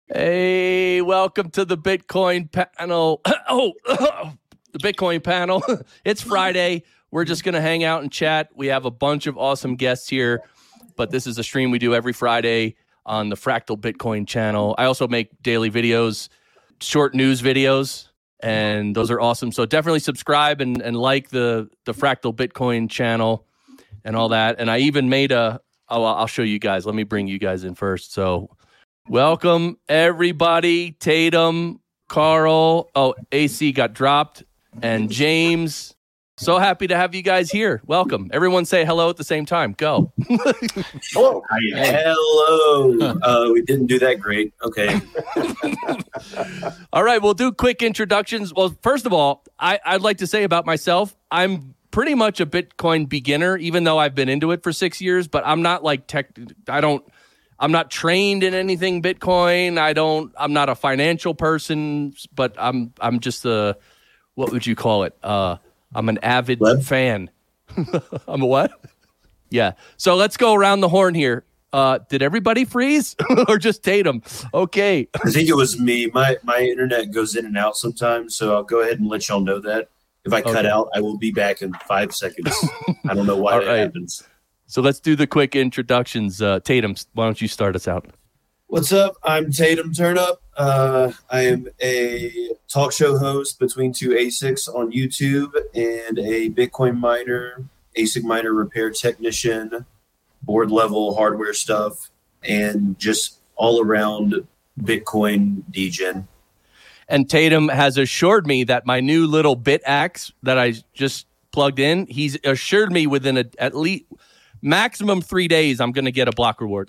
Hey, welcome to the Bitcoin panel. The Bitcoin panel. It's Friday. We're just going to hang out and chat. We have a bunch of awesome guests here, but this is a stream we do every Friday on the Fractal Bitcoin channel. I also make daily videos, short news videos, and those are awesome. So definitely subscribe and like the Fractal Bitcoin channel and all that. And I even made I'll show you guys. Let me bring you guys in first. So welcome, everybody. Tatum, Carl. Oh, AC got dropped. And James. So happy to have you guys here. Welcome. Everyone say hello at the same time. Go. Hello. Hello. We didn't do that great. Okay. All right, we'll do quick introductions. Well, first of all, I'd like to say about myself, I'm pretty much a Bitcoin beginner, even though I've been into it for 6 years, but I'm not like I'm not trained in anything Bitcoin. I'm not a financial person, but I'm just what would you call it? I'm an avid fan. I'm a what? Yeah. So let's go around the horn here. Did everybody freeze or just Tatum? Okay. I think it was me. My internet goes in and out sometimes, so I'll go ahead and let y'all know that. If I cut out, I will be back in 5 seconds. I don't know why that happens. So let's do the quick introductions. Tatum, why don't you start us out? What's up? I'm Tatum Turnup. I am a talk show host between two ASICs on YouTube and a Bitcoin miner, ASIC miner repair technician, board level hardware stuff, and just all around Bitcoin degen. And Tatum has assured me that my new little BitAxe that I just plugged in, he's assured me within at least maximum 3 days, I'm going to get a block reward.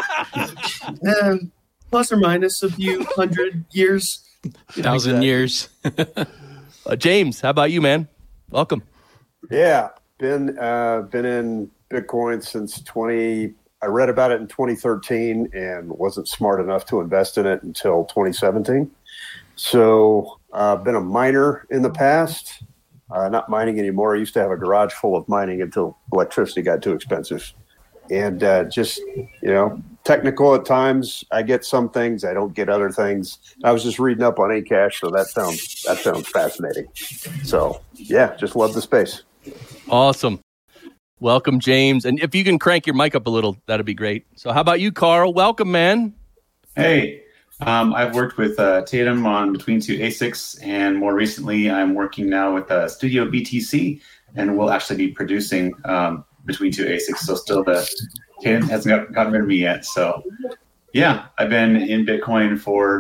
Plus or minus a few hundred years. 1,000 years. James, how about you, man? Welcome. Yeah, been in Bitcoin since I read about it in 2013 and wasn't smart enough to invest in it until 2017. So I've been a miner in the past. Not mining anymore. I used to have a garage full of mining until electricity got too expensive. And just, technical at times. I get some things. I don't get other things. I was just reading up on Akash, so that sounds fascinating. So, yeah, just love the space. Awesome. Welcome, James. And if you can crank your mic up a little, that'd be great. So how about you, Carl? Welcome, man. Hey. I've worked with Tatum on Between Two ASICs, and more recently I'm working now with Studio BTC, and we'll actually be producing Between Two ASICs, so still Tatum hasn't gotten rid of me yet. So yeah, I've been in Bitcoin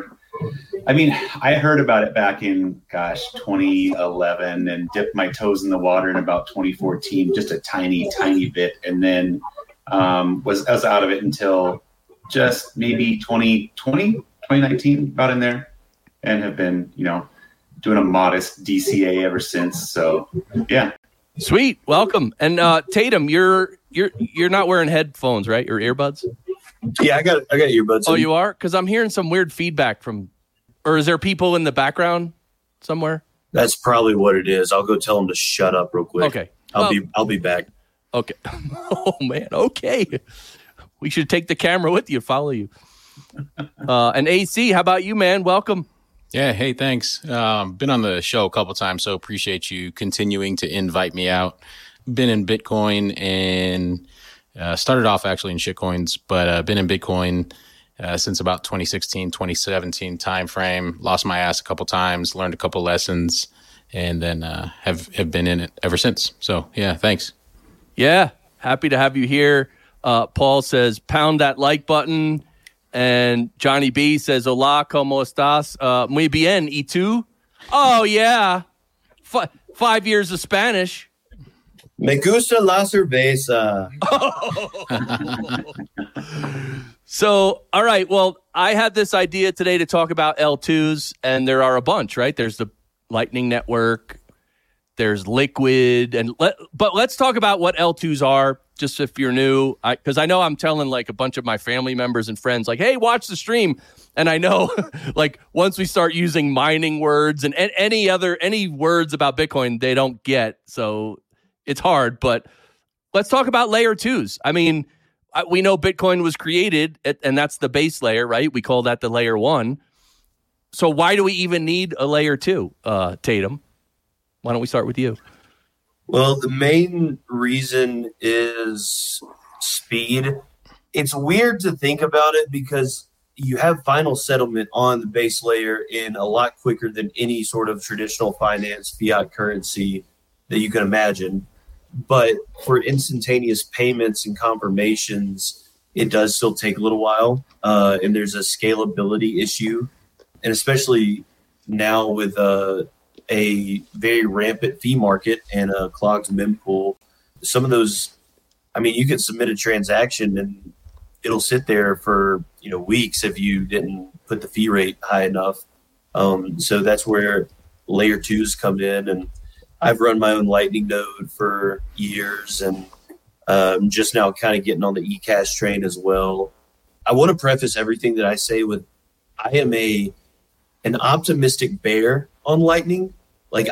I heard about it back in, 2011 and dipped my toes in the water in about 2014, just a tiny, tiny bit, and then was out of it until just maybe 2019, about in there, and have been, doing a modest DCA ever since. So, yeah. Sweet, welcome. And Tatum, you're not wearing headphones, right? Or earbuds? Yeah, I got earbuds. Oh, you are? Because I'm hearing some weird feedback or is there people in the background somewhere? That's probably what it is. I'll go tell them to shut up real quick. Okay, I'll be back. Okay. Oh man. Okay. We should take the camera with you, follow you. And AC, how about you, man? Welcome. Yeah, hey, thanks. Been on the show a couple times, so appreciate you continuing to invite me out. Been in Bitcoin and started off actually in shitcoins, but been in Bitcoin since about 2016, 2017 timeframe. Lost my ass a couple times, learned a couple lessons, and then have been in it ever since. So, yeah, thanks. Yeah, happy to have you here. Paul says, pound that like button. And Johnny B says, hola, ¿cómo estás? Muy bien, ¿y tú? Oh, yeah. 5 years of Spanish. Me gusta la cerveza. So, all right. Well, I had this idea today to talk about L2s, and there are a bunch, right? There's the Lightning Network. There's Liquid. But let's talk about what L2s are, just if you're new. Because I know I'm telling like a bunch of my family members and friends, like, hey, watch the stream. And I know like once we start using mining words and any words about Bitcoin, they don't get. So it's hard. But let's talk about layer twos. I mean, we know Bitcoin was created, and that's the base layer, right? We call that the layer 1. So why do we even need a layer 2, Tatum? Why don't we start with you? Well, the main reason is speed. It's weird to think about it because you have final settlement on the base layer in a lot quicker than any sort of traditional finance fiat currency that you can imagine. But for instantaneous payments and confirmations, it does still take a little while. And there's a scalability issue. And especially now with a very rampant fee market and a clogged mempool, some of those, I mean, you could submit a transaction and it'll sit there for weeks if you didn't put the fee rate high enough. So that's where layer 2s come in. And I've run my own Lightning node for years, and just now kind of getting on the eCash train as well. I want to preface everything that I say with I am an optimistic bear on Lightning. Like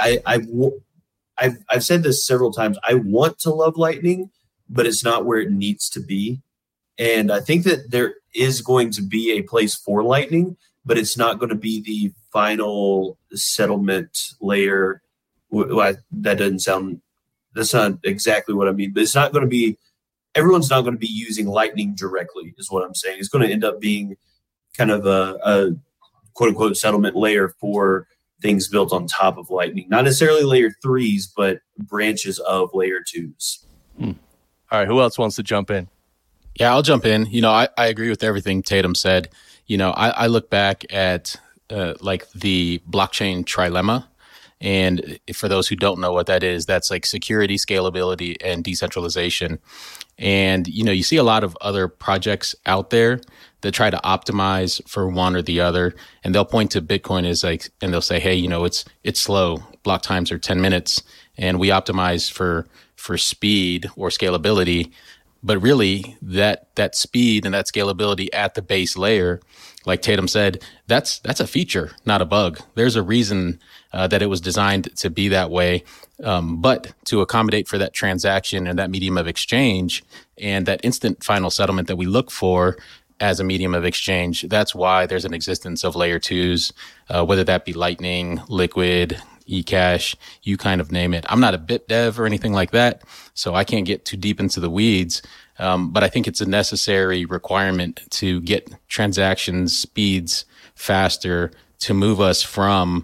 I've said this several times. I want to love Lightning, but it's not where it needs to be. And I think that there is going to be a place for Lightning, but it's not going to be the final settlement layer. That's not exactly what I mean, but it's not going to be, everyone's not going to be using Lightning directly is what I'm saying. It's going to end up being kind of a quote unquote settlement layer for things built on top of Lightning, not necessarily layer 3s, but branches of layer 2s. All right. Who else wants to jump in? Yeah, I'll jump in. I agree with everything Tatum said. I look back at like the blockchain trilemma. And for those who don't know what that is, that's like security, scalability, and decentralization. And, you see a lot of other projects out there that try to optimize for one or the other. And they'll point to Bitcoin as and they'll say, hey, it's slow. Block times are 10 minutes. And we optimize for speed or scalability. But really, that speed and that scalability at the base layer, like Tatum said, that's a feature, not a bug. There's a reason that it was designed to be that way. But to accommodate for that transaction and that medium of exchange and that instant final settlement that we look for as a medium of exchange, that's why there's an existence of layer 2s, whether that be Lightning, Liquid, eCash, you kind of name it. I'm not a bit dev or anything like that, so I can't get too deep into the weeds. But I think it's a necessary requirement to get transaction speeds faster to move us from,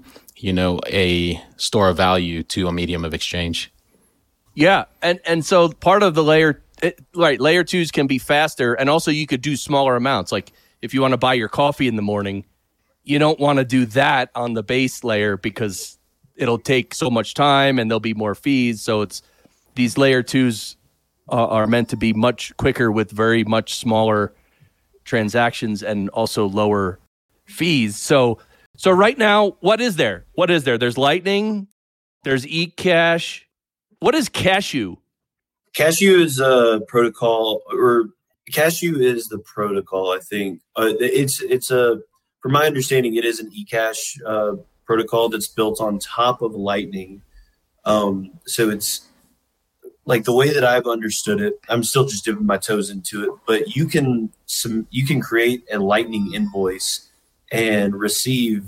a store of value to a medium of exchange. Yeah. And so part of the layer 2s can be faster. And also you could do smaller amounts. Like if you want to buy your coffee in the morning, you don't want to do that on the base layer because it'll take so much time and there'll be more fees. So it's these layer 2s are meant to be much quicker with very much smaller transactions and also lower fees. So right now, what is there? There's Lightning, there's eCash. What is Cashew? Cashew is a protocol, or Cashew is the protocol, I think. It's from my understanding, it is an eCash protocol that's built on top of Lightning. So it's like the way that I've understood it, I'm still just dipping my toes into it, but you can create a Lightning invoice and receive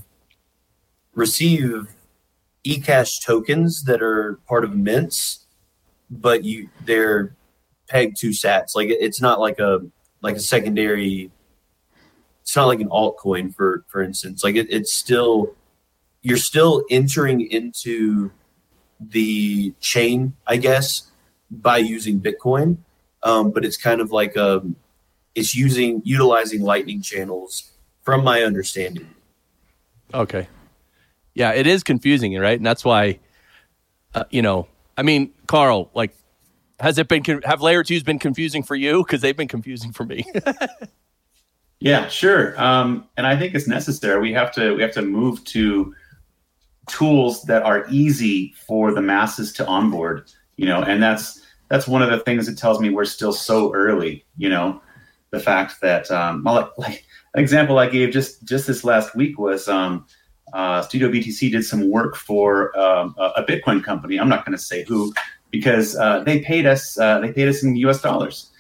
eCash tokens that are part of mints, but they're pegged to sats. Like it's not like a secondary. It's not like an altcoin, for instance. Like it's still, you're still entering into the chain, I guess, by using Bitcoin, but it's kind of like it's utilizing Lightning channels, from my understanding. Okay, yeah, it is confusing, right? And that's why, I mean, Carl, like, have layer 2s been confusing for you? Because they've been confusing for me. Yeah, sure. And I think it's necessary. We have to move to tools that are easy for the masses to onboard. And that's one of the things that tells me we're still so early. The fact that like an example I gave just this last week was Studio BTC did some work for a Bitcoin company. I'm not going to say who, because they paid us in US dollars.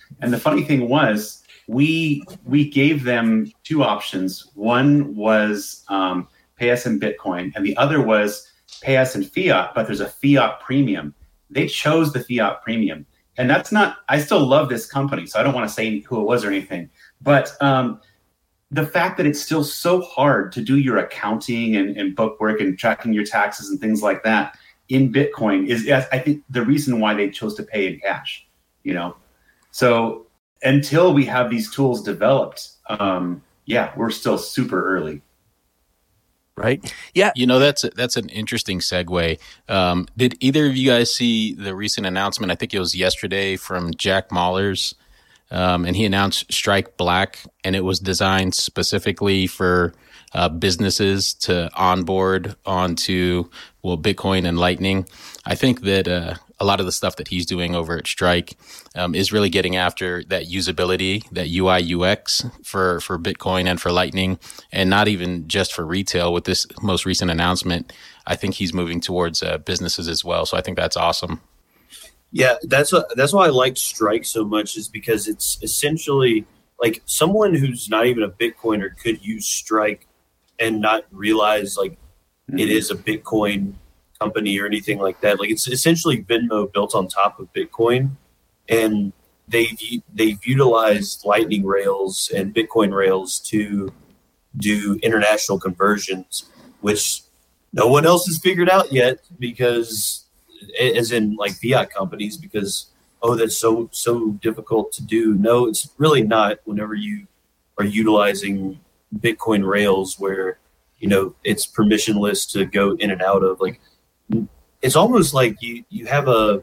And the funny thing was, we gave them two options. One was pay us in Bitcoin, and the other was pay us in fiat, but there's a fiat premium. They chose the fiat premium. And that's not, I still love this company, so I don't want to say who it was or anything. But the fact that it's still so hard to do your accounting and bookwork and tracking your taxes and things like that in Bitcoin is, I think, the reason why they chose to pay in cash, you know? So until we have these tools developed, we're still super early. Right. Yeah. You know, that's an interesting segue. Did either of you guys see the recent announcement? I think it was yesterday from Jack Mallers, and he announced Strike Black, and it was designed specifically for businesses to onboard onto Bitcoin and Lightning. I think that a lot of the stuff that he's doing over at Strike is really getting after that usability, that UI UX for Bitcoin and for Lightning, and not even just for retail. With this most recent announcement, I think he's moving towards businesses as well. So I think that's awesome. Yeah, that's why I like Strike so much, is because it's essentially like someone who's not even a Bitcoiner could use Strike and not realize like it is a Bitcoin company or anything like that. Like, it's essentially Venmo built on top of Bitcoin, and they've utilized Lightning Rails and Bitcoin Rails to do international conversions, which no one else has figured out yet, because as in like fiat companies, because that's so difficult to do. No, it's really not whenever you are utilizing Bitcoin Rails, where it's permissionless to go in and out of. Like, it's almost like you have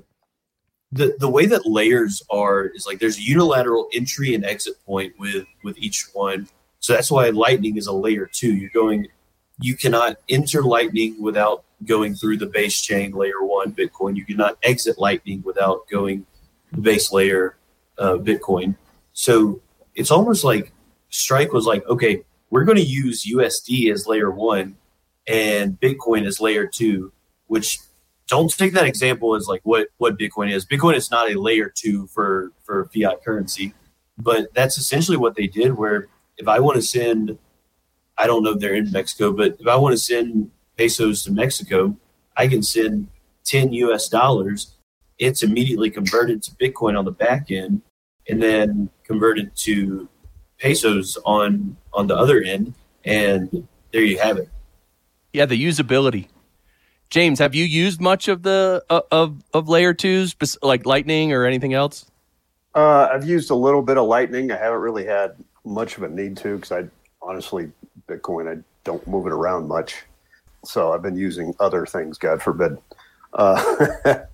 the way that layers are is like there's a unilateral entry and exit point with each one. So that's why Lightning is a layer 2. You cannot enter Lightning without going through the base chain layer 1 Bitcoin. You cannot exit Lightning without going the base layer Bitcoin. So it's almost like Strike was like, okay, we're going to use USD as layer 1 and Bitcoin as layer 2, which don't take that example as like what Bitcoin is. Bitcoin is not a layer 2 for fiat currency, but that's essentially what they did, where if I want to send, I don't know if they're in Mexico, but if I want to send pesos to Mexico, I can send $10 US. It's immediately converted to Bitcoin on the back end, and then converted to pesos on the other end, and there you have it. Yeah, the usability. James, have you used much of the of layer 2s, like Lightning or anything else? I've used a little bit of Lightning. I haven't really had much of a need to, because I honestly, Bitcoin, I don't move it around much. So I've been using other things, God forbid. I'm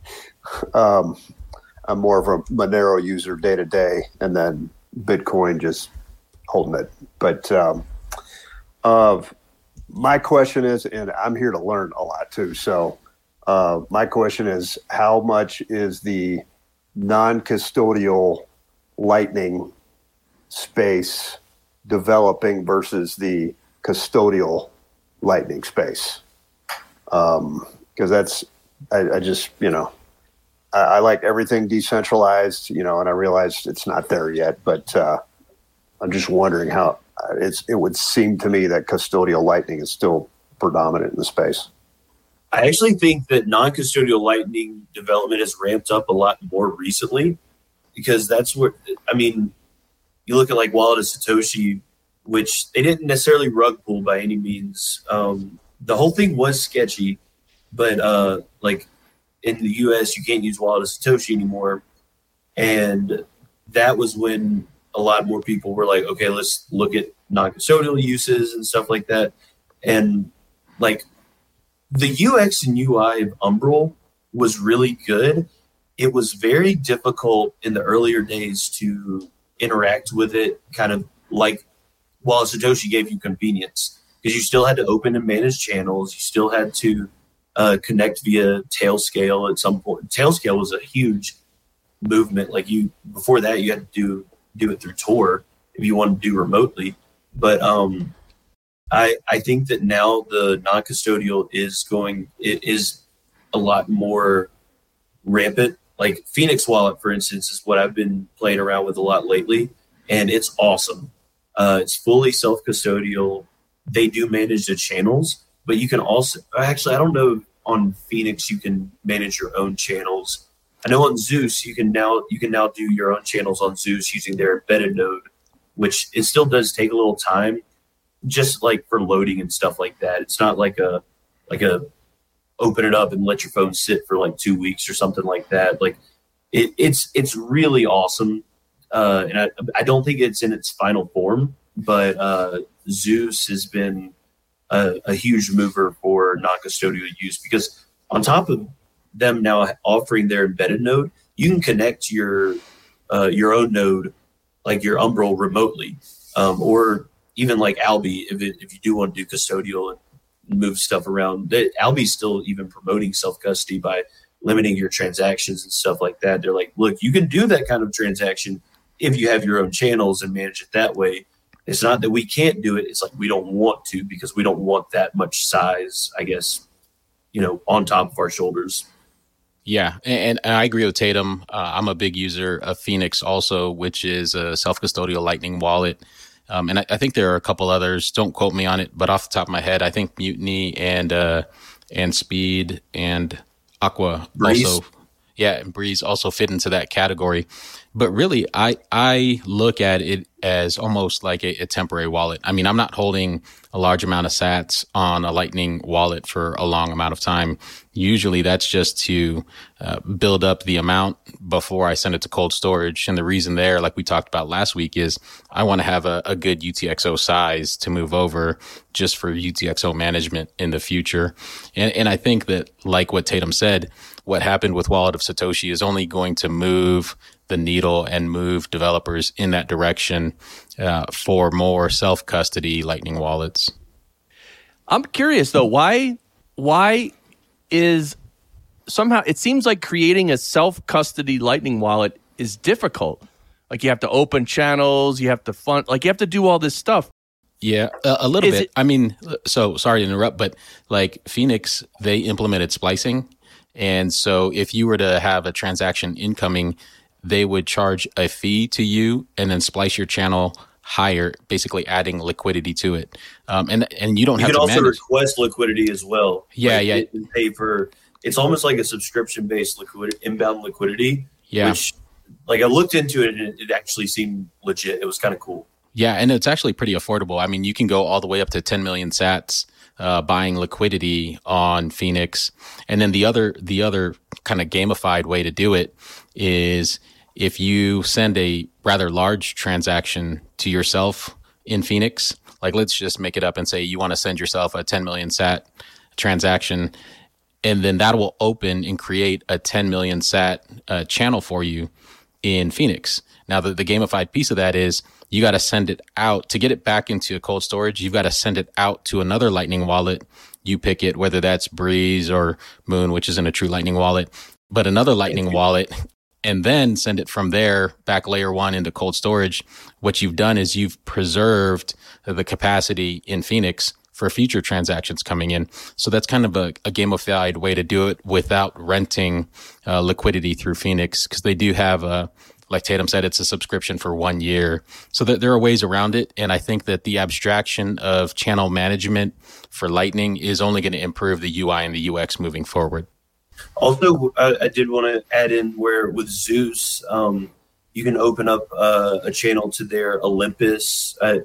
more of a Monero user day to day, and then Bitcoin just holding it. But my question is, and I'm here to learn a lot too. So my question is, how much is the non-custodial Lightning space developing versus the custodial Lightning space? Because that's, I just, I like everything decentralized, and I realized it's not there yet, but I'm just wondering how it would seem to me that custodial Lightning is still predominant in the space. I actually think that non-custodial Lightning development has ramped up a lot more recently, because that's what, you look at like Wallet of Satoshi, which they didn't necessarily rug pull by any means. The whole thing was sketchy, but like in the US, you can't use Wallet of Satoshi anymore. And that was when a lot more people were like, okay, let's look at non-custodial uses and stuff like that. And like the UX and UI of Umbrel was really good. It was very difficult in the earlier days to interact with it, kind of like while Satoshi gave you convenience, because you still had to open and manage channels. You still had to connect via Tailscale at some point. Tailscale was a huge movement. Like before that, you had to do it through Tor if you wanted to do remotely. But I think that now the non-custodial is a lot more rampant. Like Phoenix Wallet, for instance, is what I've been playing around with a lot lately, and it's awesome. It's fully self-custodial. They do manage the channels, but you can also actually, I don't know if on Phoenix you can manage your own channels. I know on Zeus you can now do your own channels on Zeus using their embedded node, which it still does take a little time, just like for loading and stuff like that. It's not like a open it up and let your phone sit for like 2 weeks or something like that. Like it's really awesome. And I don't think it's in its final form, but Zeus has been a huge mover for non-custodial use, because on top of them now offering their embedded node, you can connect your own node, like your Umbrel, remotely, or even like Alby if you do want to do custodial and move stuff around. Alby's still even promoting self-custody by limiting your transactions and stuff like that. They're like, look, you can do that kind of transaction if you have your own channels and manage it that way. It's not that we can't do it. It's like we don't want to, because we don't want that much size, I guess, on top of our shoulders. Yeah, and I agree with Tatum. I'm a big user of Phoenix also, which is a self-custodial Lightning wallet. And I think there are a couple others. Don't quote me on it, but off the top of my head, I think Mutiny and Speed and Aqua Breeze. also, and Breeze also fit into that category. But really, I look at it as almost like a temporary wallet. I mean, I'm not holding a large amount of sats on a Lightning wallet for a long amount of time. Usually that's just to build up the amount before I send it to cold storage. And the reason there, like we talked about last week, is I want to have a good UTXO size to move over just for UTXO management in the future. And I think that, like what Tatum said, what happened with Wallet of Satoshi is only going to move the needle and move developers in that direction for more self-custody Lightning wallets. I'm curious though, why is somehow it seems like creating a self-custody Lightning wallet is difficult. Like you have to open channels, you have to you have to do all this stuff. Yeah, a little bit. I mean, so sorry to interrupt, but like Phoenix, they implemented splicing. And so if you were to have a transaction incoming, they would charge a fee to you and then splice your channel higher, basically adding liquidity to it. And you don't have to manage. You can also request liquidity as well. Yeah, like you can pay for, it's almost like a subscription-based inbound liquidity. Yeah. Which, like, I looked into it and it actually seemed legit. It was kind of cool. Yeah, and it's actually pretty affordable. I mean, you can go all the way up to 10 million sats buying liquidity on Phoenix. And then the other kind of gamified way to do it is if you send a rather large transaction to yourself in Phoenix, like let's just make it up and say you want to send yourself a 10 million sat transaction, and then that will open and create a 10 million sat channel for you in Phoenix. Now, the gamified piece of that is you got to send it out to get it back into a cold storage. You've got to send it out to another Lightning wallet. You pick it, whether that's Breeze or Moon, which isn't a true Lightning wallet, but another Lightning wallet, and then send it from there back layer one into cold storage. What you've done is you've preserved the capacity in Phoenix for future transactions coming in. So that's kind of a gamified way to do it without renting liquidity through Phoenix, because they do have like Tatum said, it's a subscription for 1 year. So that there are ways around it. And I think that the abstraction of channel management for Lightning is only going to improve the UI and the UX moving forward. Also, I did want to add in where with Zeus, you can open up a channel to their Olympus. I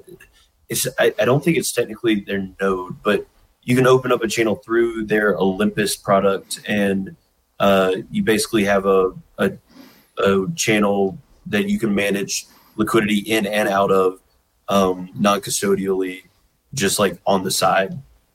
don't think it's technically their node, but you can open up a channel through their Olympus product, and you basically have a channel that you can manage liquidity in and out of non-custodially, just like on the side.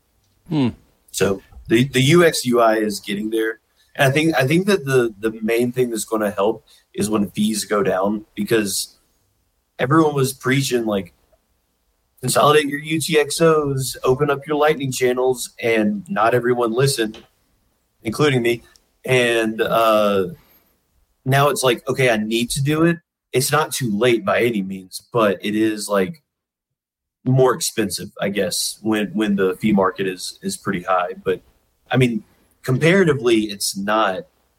So the UX UI is getting there. And I think that the main thing that's going to help is when fees go down, because everyone was preaching like consolidate your UTXOs, open up your Lightning channels, and not everyone listened, including me. And now it's like, okay, I need to do it. It's not too late by any means, but it is like more expensive, I guess, when the fee market is pretty high. But I mean, comparatively, it's not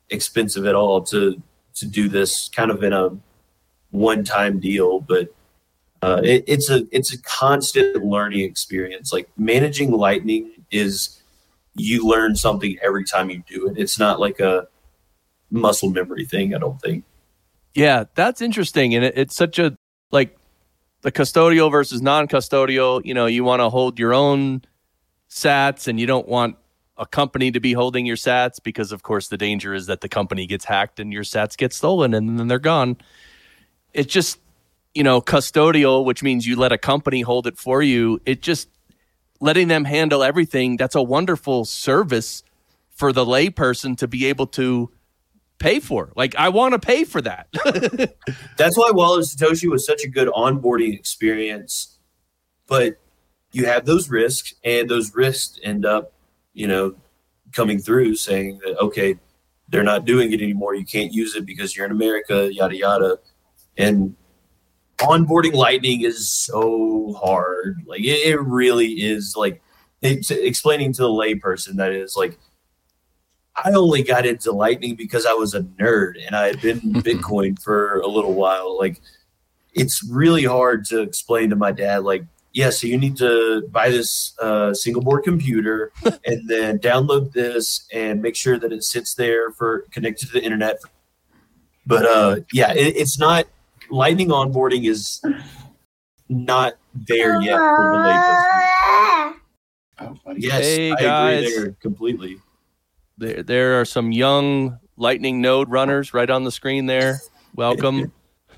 expensive at all to do this kind of in a one-time deal, but it's a constant learning experience. Like managing Lightning is, you learn something every time you do it. It's not like a muscle memory thing, I don't think. Yeah, that's interesting. And it's such a, like, the custodial versus non-custodial, you want to hold your own sats and you don't want a company to be holding your sats because, of course, the danger is that the company gets hacked and your sats get stolen and then they're gone. It's just, custodial, which means you let a company hold it for you. It just letting them handle everything. That's a wonderful service for the layperson to be able to pay for. Like, I want to pay for that. That's why Wallet of Satoshi was such a good onboarding experience. But you have those risks, and those risks end up, coming through saying that, okay, they're not doing it anymore. You can't use it because you're in America, yada, yada. And onboarding Lightning is so hard. Like, it really is. Like, it's explaining to the layperson that is like, I only got into Lightning because I was a nerd and I had been in Bitcoin for a little while. Like, it's really hard to explain to my dad, like, yeah, so you need to buy this single board computer and then download this and make sure that it sits there for connected to the internet. But it's not, Lightning onboarding is not there yet for the layperson. Oh, buddy. Yes, hey, I guys. agree there completely. There are some young Lightning node runners right on the screen there. Welcome.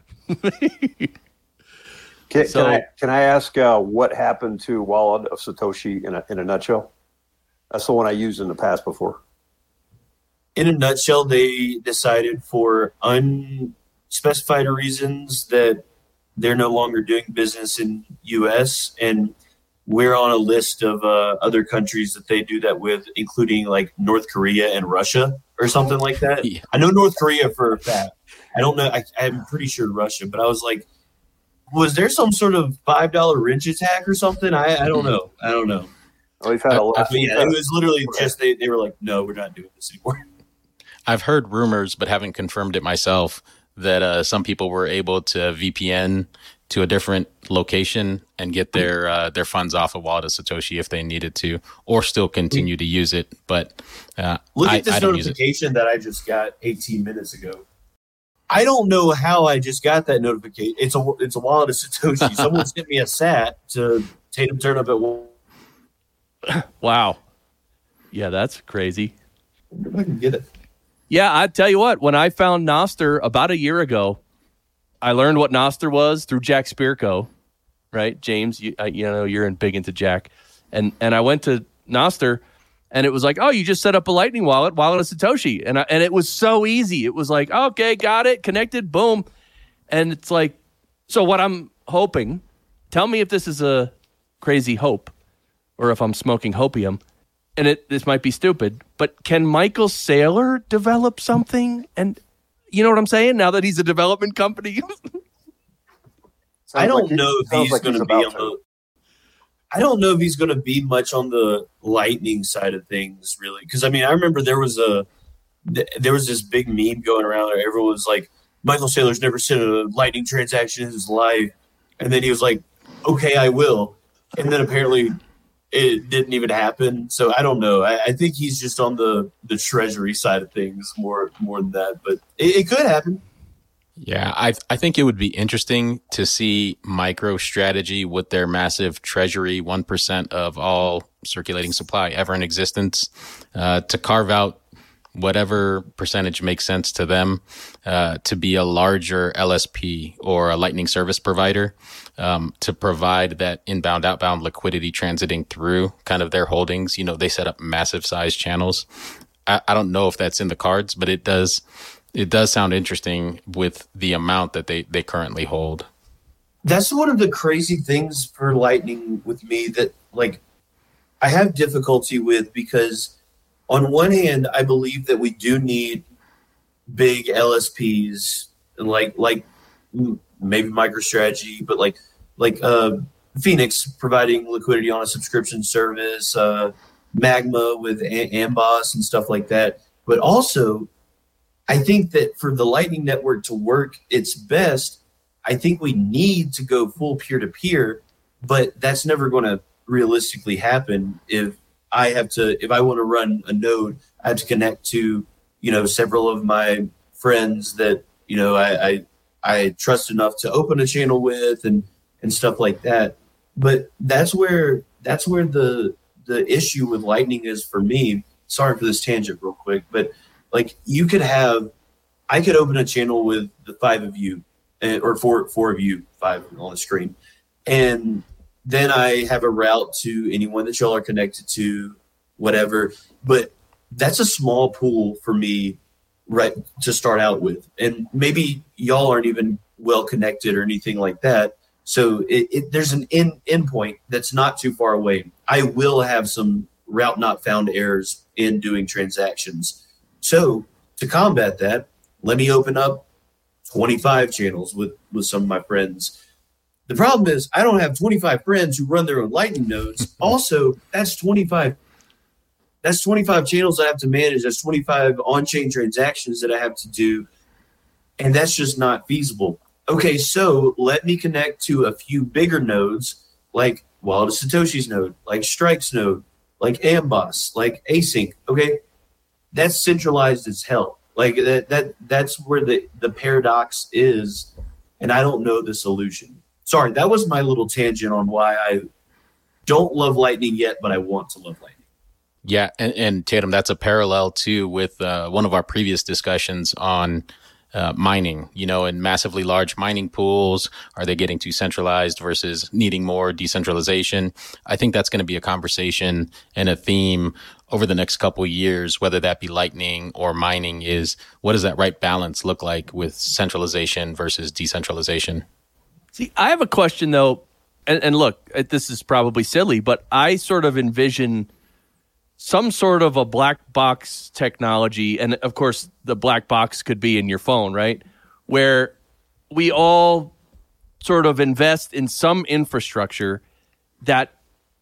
Can I ask what happened to Wallet of Satoshi in a nutshell? That's the one I used in the past before. In a nutshell, they decided for unspecified reasons that they're no longer doing business in U.S., and we're on a list of other countries that they do that with, including like North Korea and Russia or something like that. Yeah. I know North Korea for a fact. I don't know. I'm pretty sure Russia, but I was like, was there some sort of $5 wrench attack or something? I don't know. I don't know. We've had a lot. But yeah, it was literally just they were like, no, we're not doing this anymore. I've heard rumors, but haven't confirmed it myself, that some people were able to VPN to a different location and get their funds off of Wallet of Satoshi if they needed to, or still continue to use it. But Look at this I don't use it. notification that I just got 18 minutes ago. I don't know how I just got that notification. It's a Wallet of Satoshi. Someone sent me a sat to Tatum Turnip at one. Wow. Yeah, that's crazy. I wonder if I can get it. Yeah, I tell you what, when I found Nostr about a year ago, I learned what Nostr was through Jack Spirko, right? James, you're big into Jack. And I went to Nostr, and it was like, oh, you just set up a Lightning Wallet of Satoshi. And it was so easy. It was like, okay, got it, connected, boom. And it's like, so what I'm hoping, tell me if this is a crazy hope or if I'm smoking hopium. And this might be stupid, but can Michael Saylor develop something? And you know what I'm saying? Now that he's a development company. I don't know if he's going to be on the. I don't know if he's going to be much on the Lightning side of things, really. Because I mean, I remember there was this big meme going around where everyone was like, Michael Saylor's never sent a Lightning transaction in his life, and then he was like, okay, I will, and then apparently it didn't even happen. So I don't know. I think he's just on the treasury side of things more than that, but it could happen. Yeah, I think it would be interesting to see MicroStrategy with their massive treasury, 1% of all circulating supply ever in existence, to carve out whatever percentage makes sense to them, to be a larger LSP or a Lightning service provider, to provide that inbound, outbound liquidity transiting through kind of their holdings. You know, they set up massive size channels. I don't know if that's in the cards, but it does sound interesting with the amount that they currently hold. That's one of the crazy things for Lightning with me that, like, I have difficulty with, because on one hand, I believe that we do need big LSPs, like maybe MicroStrategy, but like Phoenix providing liquidity on a subscription service, Magma with Amboss and stuff like that. But also, I think that for the Lightning Network to work its best, I think we need to go full peer-to-peer, but that's never going to realistically happen. If I want to run a node, I have to connect to, several of my friends that, I trust enough to open a channel with and stuff like that. But that's where the issue with Lightning is for me. Sorry for this tangent real quick, but like I could open a channel with the 5 of you, or four of you, 5 on the screen. And then I have a route to anyone that y'all are connected to, whatever. But that's a small pool for me, right, to start out with. And maybe y'all aren't even well connected or anything like that. So there's an endpoint that's not too far away. I will have some route not found errors in doing transactions. So to combat that, let me open up 25 channels with some of my friends. The problem is I don't have 25 friends who run their own Lightning nodes. Also, that's 25 channels I have to manage. That's 25 on-chain transactions that I have to do. And that's just not feasible. Okay, so let me connect to a few bigger nodes like Wallet of Satoshi's node, like Strike's node, like Amboss, like Async. Okay, that's centralized as hell. Like that's where the paradox is, and I don't know the solution. Sorry, that was my little tangent on why I don't love Lightning yet, but I want to love Lightning. Yeah, and Tatum, that's a parallel too with one of our previous discussions on mining, in massively large mining pools. Are they getting too centralized versus needing more decentralization? I think that's going to be a conversation and a theme over the next couple of years, whether that be Lightning or mining, is what does that right balance look like with centralization versus decentralization? See, I have a question though, and look, this is probably silly, but I sort of envision some sort of a black box technology, and of course the black box could be in your phone, right? Where we all sort of invest in some infrastructure that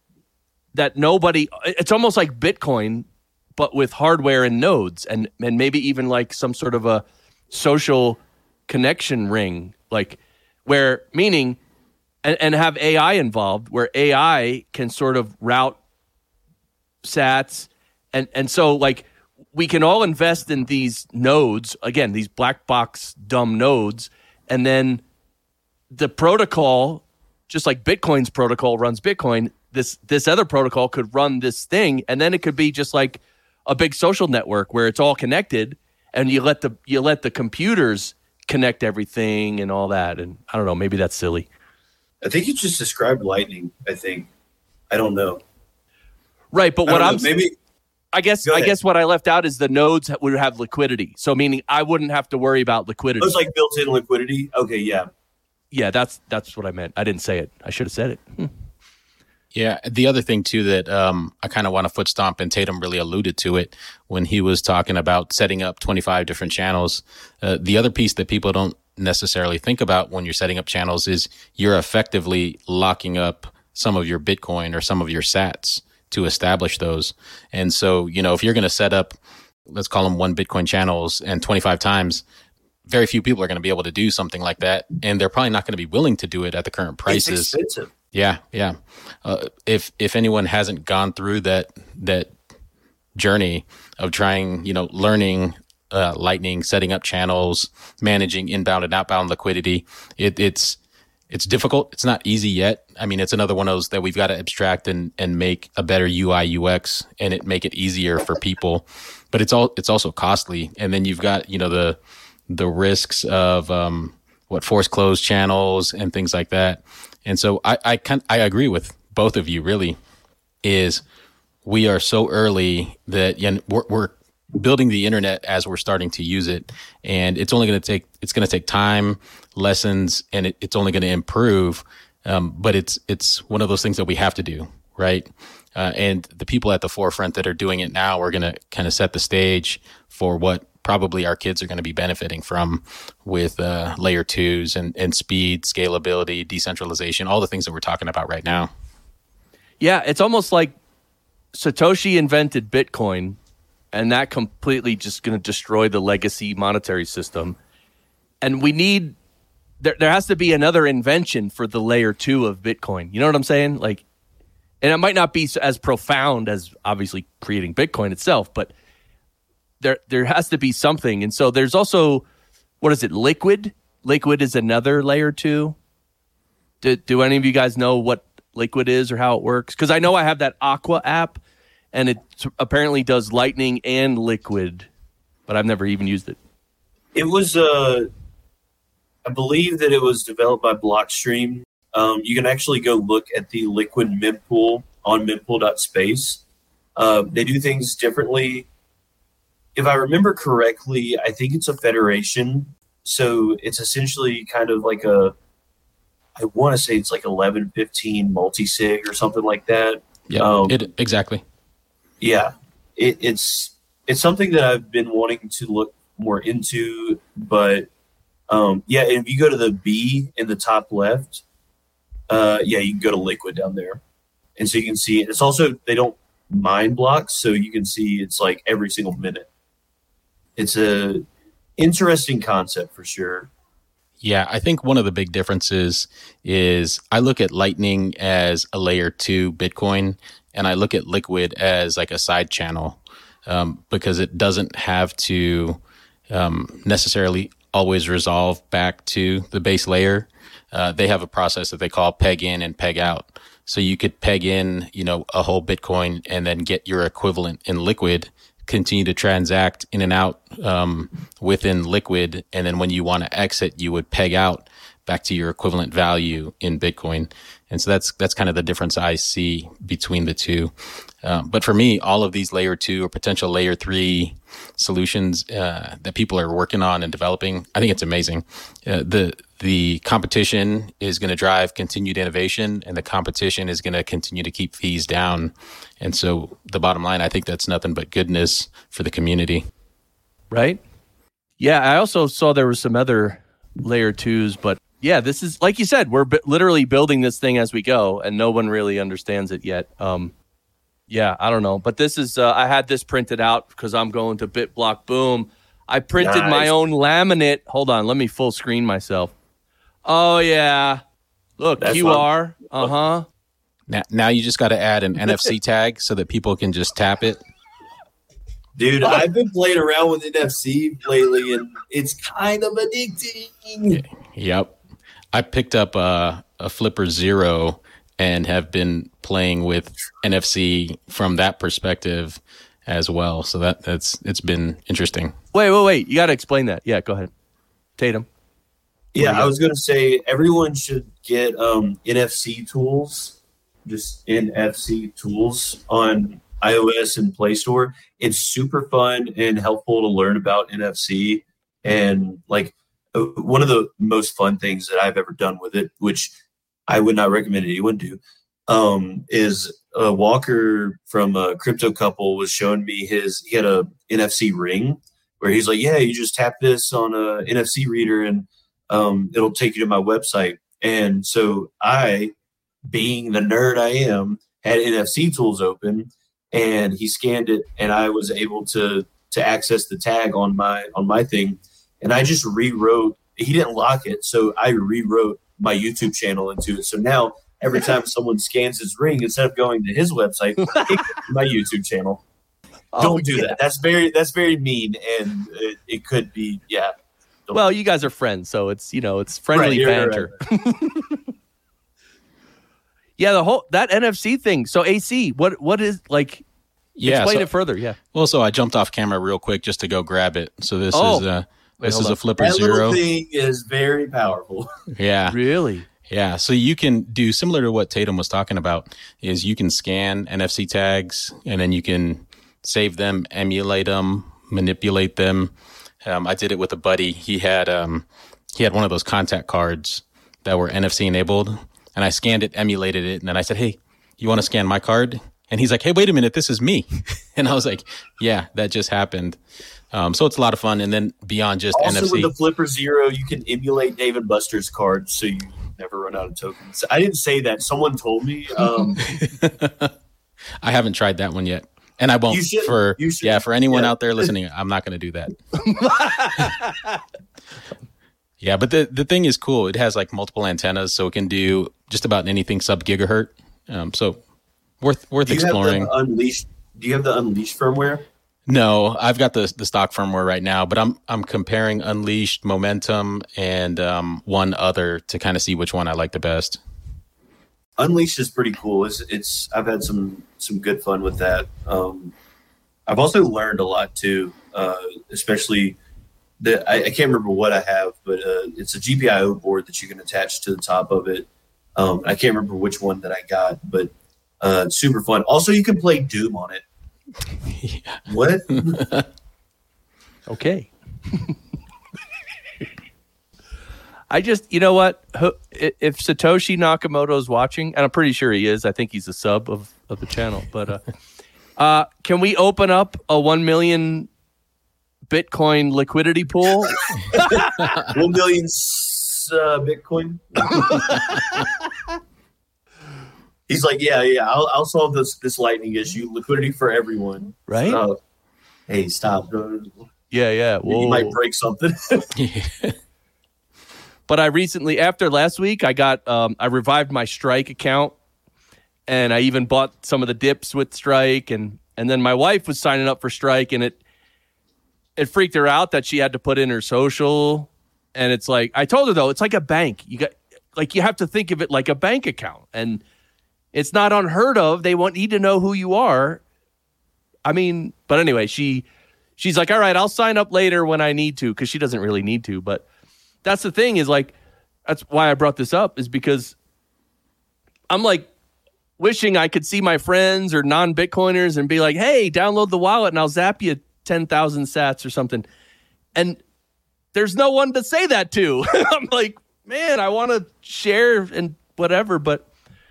nobody, it's almost like Bitcoin, but with hardware and nodes, and maybe even like some sort of a social connection ring, like where, meaning, and have AI involved, where AI can sort of route sats, and so like we can all invest in these nodes, again, these black box dumb nodes, and then the protocol, just like Bitcoin's protocol runs Bitcoin, this other protocol could run this thing, and then it could be just like a big social network where it's all connected, and you let the computers connect everything and all that. And I don't know, maybe that's silly. I think you just described Lightning. I don't know. Right, but what I'm maybe I guess what I left out is the nodes would have liquidity. So meaning I wouldn't have to worry about liquidity. It's like built-in liquidity. Okay, yeah. Yeah, that's what I meant. I didn't say it. I should have said it. Yeah, the other thing too that I kind of want to foot stomp, and Tatum really alluded to it when he was talking about setting up 25 different channels. The other piece that people don't necessarily think about when you're setting up channels is you're effectively locking up some of your Bitcoin or some of your sats to establish those. And so, if you're going to set up, let's call them 1 Bitcoin channels and 25 times, very few people are going to be able to do something like that. And they're probably not going to be willing to do it at the current prices. It's expensive. Yeah. If anyone hasn't gone through that journey of trying, learning Lightning, setting up channels, managing inbound and outbound liquidity, it's difficult. It's not easy yet. I mean, it's another one of those that we've got to abstract and make a better UI UX and make it easier for people. But it's also costly. And then you've got, the risks of forced close channels and things like that. And so I agree with both of you, really, is we are so early that we're building the internet as we're starting to use it, and it's going to take time, lessons, and it's only going to improve. But it's one of those things that we have to do, right? And the people at the forefront that are doing it now are going to kind of set the stage for what probably our kids are going to be benefiting from with layer 2s and speed, scalability, decentralization, all the things that we're talking about right now. Yeah, it's almost like Satoshi invented Bitcoin, and that completely just going to destroy the legacy monetary system. And we need there has to be another invention for the layer 2 of Bitcoin. You know what I'm saying? Like, and it might not be as profound as obviously creating Bitcoin itself, but there has to be something. And so there's also, what is it? Liquid. Liquid is another layer 2. Do any of you guys know what Liquid is or how it works? Because I know I have that Aqua app, and it apparently does Lightning and Liquid, but I've never even used it. It was, I believe that it was developed by Blockstream. You can actually go look at the Liquid mempool on mempool.space. They do things differently. If I remember correctly, I think it's a federation. So it's essentially kind of like I want to say it's like 1115 multi-sig or something like that. Yeah, exactly. Yeah, it's something that I've been wanting to look more into, but yeah, if you go to the B in the top left, yeah, you can go to Liquid down there, and so you can see it's also they don't mine blocks, so you can see it's like every single minute. It's a interesting concept for sure. Yeah, I think one of the big differences is I look at Lightning as a layer 2 Bitcoin, and I look at Liquid as like a side channel because it doesn't have to necessarily always resolve back to the base layer. They have a process that they call peg in and peg out. So you could peg in, a whole Bitcoin and then get your equivalent in Liquid, continue to transact in and out within Liquid, and then when you want to exit, you would peg out back to your equivalent value in Bitcoin. And so that's kind of the difference I see between the two. But for me, all of these layer 2 or potential layer 3 solutions that people are working on and developing, I think it's amazing. The competition is going to drive continued innovation, and the competition is going to continue to keep fees down. And so the bottom line, I think that's nothing but goodness for the community. Right? Yeah, I also saw there were some other layer 2s, but yeah, this is, like you said, we're literally building this thing as we go, and no one really understands it yet. Yeah, I don't know. But this is, I had this printed out because I'm going to BitBlock Boom. I printed my own laminate. Hold on, let me full screen myself. Oh, yeah. Look, that's QR. Uh-huh. Now you just got to add an NFC tag so that people can just tap it. Dude, I've been playing around with NFC lately, and it's kind of addicting. Yep. I picked up a Flipper Zero and have been playing with NFC from that perspective as well. So it's been interesting. Wait. You got to explain that. Yeah, go ahead. Tatum. Yeah, I was going to say everyone should get NFC tools, just NFC tools on iOS and Play Store. It's super fun and helpful to learn about NFC. And like one of the most fun things that I've ever done with it, which I would not recommend anyone do, is Walker from Crypto Couple was showing me he had a NFC ring where he's like, yeah, you just tap this on a NFC reader and it'll take you to my website. And so I, being the nerd I am, had NFC tools open, and he scanned it, and I was able to access the tag on my thing. And I just rewrote. He didn't lock it, so I rewrote my YouTube channel into it. So now every time someone scans his ring, instead of going to his website, my YouTube channel. Don't do that. That's very mean, and it could be Well, you guys are friends, so it's it's friendly banter. Right. Yeah, that NFC thing. So AC, what is like? Yeah, explain it further. Yeah. Well, so I jumped off camera real quick just to go grab it. So this is a Flipper Zero. That little thing is very powerful. Yeah. Really? Yeah. So you can do similar to what Tatum was talking about. Is you can scan NFC tags and then you can save them, emulate them, manipulate them. I did it with a buddy. He had one of those contact cards that were NFC enabled, and I scanned it, emulated it, and then I said, "Hey, you want to scan my card?" And he's like, "Hey, wait a minute, this is me." And I was like, "Yeah, that just happened." So it's a lot of fun. And then beyond just also NFC, with the Flipper Zero, you can emulate Dave & Buster's cards, so you never run out of tokens. I didn't say that. Someone told me. I haven't tried that one yet. And I won't. You should. For anyone out there listening, I'm not going to do that. Yeah, but the thing is cool. It has like multiple antennas, so it can do just about anything sub gigahertz. So worth exploring. Do you have the Unleashed firmware? No, I've got the stock firmware right now, but I'm comparing Unleashed, Momentum, and one other to kind of see which one I like the best. Unleashed is pretty cool. It's I've had some good fun with that. I've also learned a lot too, especially I can't remember what I have, but it's a GPIO board that you can attach to the top of it. I can't remember which one that I got, but super fun. Also, you can play Doom on it. Yeah. What? Okay. I just, you know what? If Satoshi Nakamoto is watching, and I'm pretty sure he is, I think he's a sub of the channel. But can we open up a 1 million Bitcoin liquidity pool? 1 million Bitcoin. He's like, yeah. I'll solve this lightning issue. Liquidity for everyone, right? Hey, stop. Yeah. You might break something. But I recently, after last week, I revived my Strike account, and I even bought some of the dips with Strike, and then my wife was signing up for Strike, and it freaked her out that she had to put in her social, and it's like, I told her though, it's like a bank. You have to think of it like a bank account, and it's not unheard of. They need to know who you are. I mean, but anyway, she's like, all right, I'll sign up later when I need to, because she doesn't really need to, but. That's the thing is like, that's why I brought this up, is because I'm like wishing I could see my friends or non-Bitcoiners and be like, hey, download the wallet and I'll zap you 10,000 sats or something. And there's no one to say that to. I'm like, man, I want to share and whatever. But,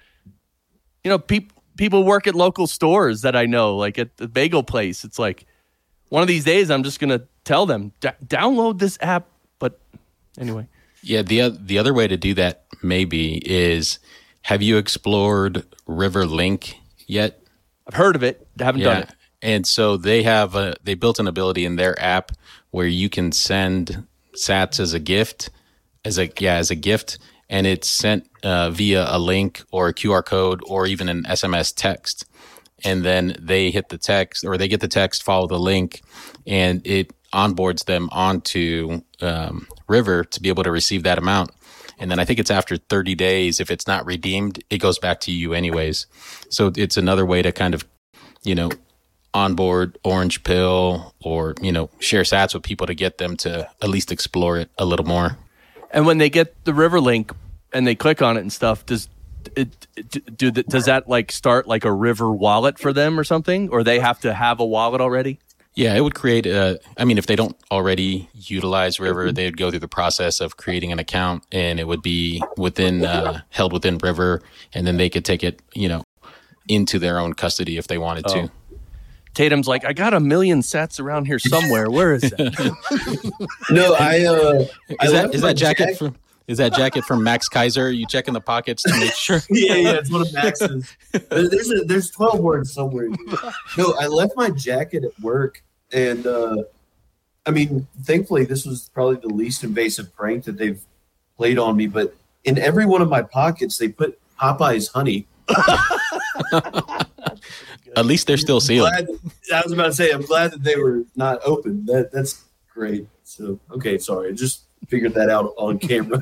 you know, people work at local stores that I know, like at the bagel place. It's like one of these days I'm just going to tell them, download this app. But anyway. Yeah, the other way to do that maybe is, have you explored Riverlink yet? I've heard of it. I haven't done it. And so they built an ability in their app where you can send sats as a gift, as a gift, and it's sent via a link or a QR code or even an SMS text. And then they hit the text, or they get the text, follow the link, and it onboards them onto River to be able to receive that amount. And then I think it's after 30 days, if it's not redeemed, it goes back to you anyways. So it's another way to kind of, onboard Orange Pill or, share sats with people to get them to at least explore it a little more. And when they get the River link and they click on it and stuff, does that like start like a River wallet for them or something? Or they have to have a wallet already? Yeah, it would create if they don't already utilize River, they would go through the process of creating an account, and it would be held within River, and then they could take it, into their own custody if they wanted to. Tatum's like, I got 1 million sats around here somewhere. Where is that? No, is that jacket from? Is that jacket from Max Kaiser? Are you checking the pockets to make sure? Yeah, it's one of Max's. There's 12 words somewhere. No, I left my jacket at work, and thankfully this was probably the least invasive prank that they've played on me. But in every one of my pockets, they put Popeye's honey. At least they're still sealed. I was about to say, I'm glad that they were not open. That's great. So, okay, sorry, I just figured that out on camera.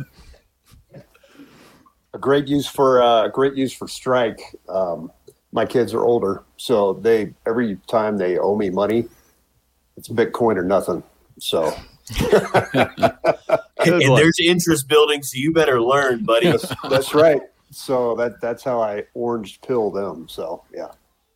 A great use for Strike. My kids are older, so every time they owe me money, it's Bitcoin or nothing. So, and there's interest building, so you better learn, buddy. That's right. So that's how I orange pill them. So yeah.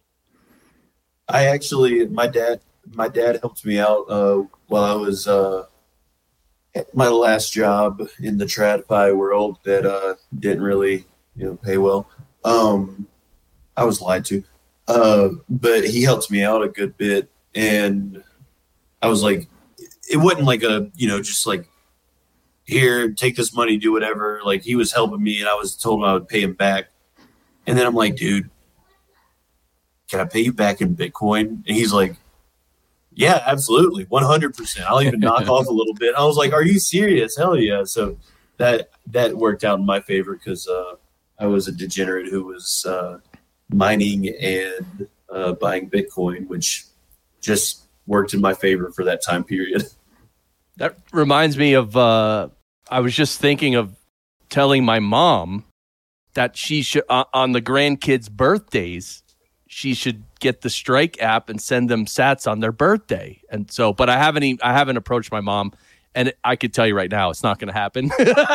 I actually, my dad helped me out while I was at my last job in the TradFi world that didn't really pay well. I was lied to, but he helped me out a good bit, and I was like, it wasn't like just like, here, take this money, do whatever. Like, he was helping me, and I was told I would pay him back, and then I'm like, dude, can I pay you back in Bitcoin? And he's like, yeah, absolutely. 100%. I'll even knock off a little bit. I was like, are you serious? Hell yeah. So that worked out in my favor because I was a degenerate who was mining and buying Bitcoin, which just worked in my favor for that time period. That reminds me of, I was just thinking of telling my mom that she should, on the grandkids' birthdays, she should get the Strike app and send them sats on their birthday. And so, but I haven't approached my mom, and I could tell you right now, it's not going to happen.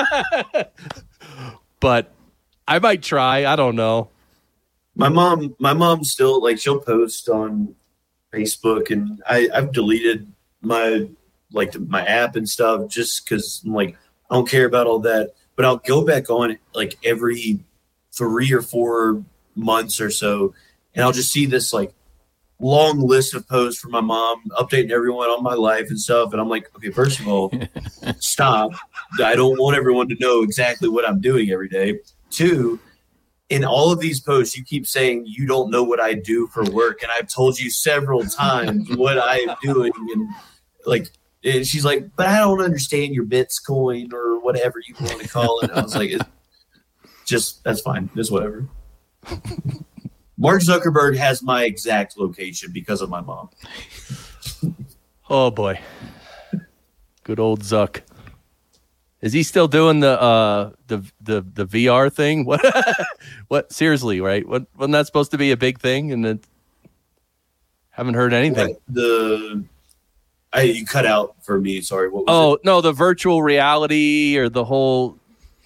But I might try. I don't know. My mom still, like, she'll post on Facebook, and I've deleted my app and stuff just because I'm like, I don't care about all that. But I'll go back on it like every 3 or 4 months or so, and I'll just see this like long list of posts from my mom updating everyone on my life and stuff. And I'm like, okay, first of all, stop. I don't want everyone to know exactly what I'm doing every day. 2, in all of these posts, you keep saying you don't know what I do for work. And I've told you several times what I am doing. And like, and she's like, but I don't understand your Bitcoin or whatever you want to call it. I was like, that's fine. It's whatever. Mark Zuckerberg has my exact location because of my mom. Oh boy. Good old Zuck. Is he still doing the VR thing? What seriously, right? Wasn't that supposed to be a big thing? And then haven't heard anything. You cut out for me. Sorry. What was it? No, the virtual reality or the whole.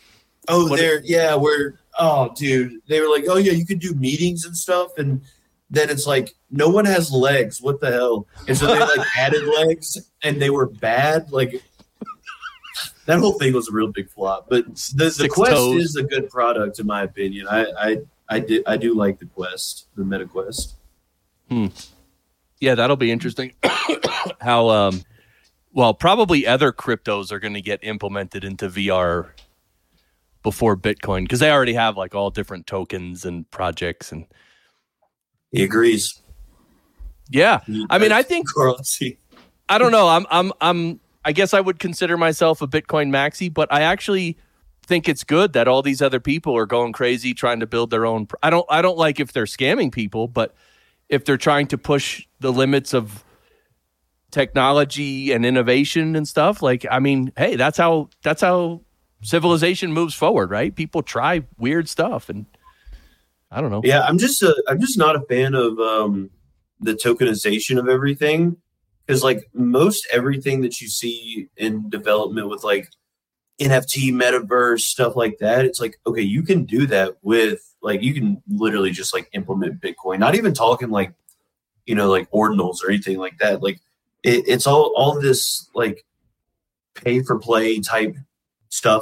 Dude, they were like, oh yeah, you could do meetings and stuff, and then it's like no one has legs. What the hell? And so they like added legs, and they were bad. Like that whole thing was a real big flop. But the Quest is a good product in my opinion. I do like the Quest, the Meta Quest. Yeah, that'll be interesting. How probably other cryptos are going to get implemented into VR before Bitcoin, because they already have like all different tokens and projects. And he agrees. Yeah, I mean, I think I don't know. I guess I would consider myself a Bitcoin maxi, but I actually think it's good that all these other people are going crazy trying to build their own. I don't like if they're scamming people, but if they're trying to push the limits of technology and innovation and stuff, like, I mean, hey, that's how civilization moves forward, right? People try weird stuff, and I don't know. Yeah, I'm just not a fan of the tokenization of everything, because like most everything that you see in development with like NFT, metaverse, stuff like that, it's like, okay, you can do that with like, you can literally just like implement Bitcoin, not even talking like, like ordinals or anything like that. Like it's all this like pay for play type stuff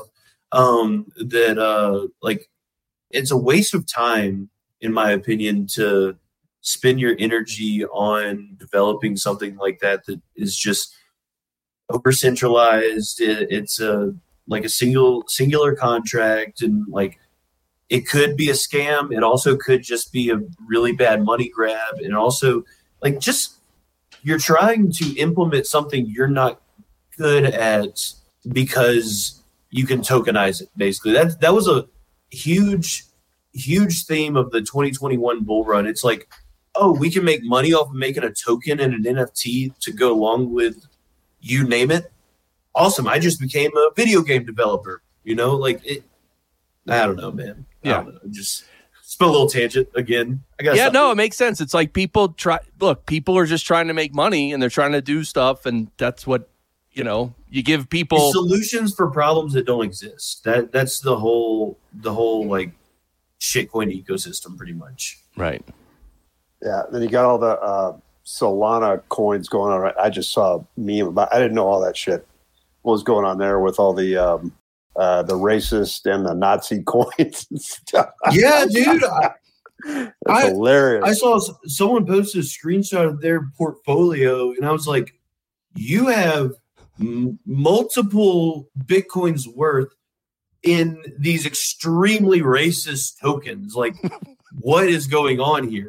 that like it's a waste of time, in my opinion, to spend your energy on developing something like that is just over centralized. It's like a singular contract, and like it could be a scam. It also could just be a really bad money grab, and also like just you're trying to implement something you're not good at because you can tokenize it. Basically, that was a huge theme of the 2021 bull run. It's like, oh, we can make money off of making a token and an NFT to go along with you name it. Awesome. I just became a video game developer, like it. I don't know, man. Yeah. Just spent a little tangent again. It makes sense. It's like people are just trying to make money, and they're trying to do stuff. And that's what, you give people solutions for problems that don't exist. That's the whole like shitcoin ecosystem pretty much. Right. Yeah. Then you got all the Solana coins going on. I just saw a meme about, I didn't know all that shit. What was going on there with all the racist and the Nazi coins and stuff. Yeah, dude. That's hilarious. I saw someone posted a screenshot of their portfolio, and I was like, you have multiple Bitcoins worth in these extremely racist tokens. Like, what is going on here?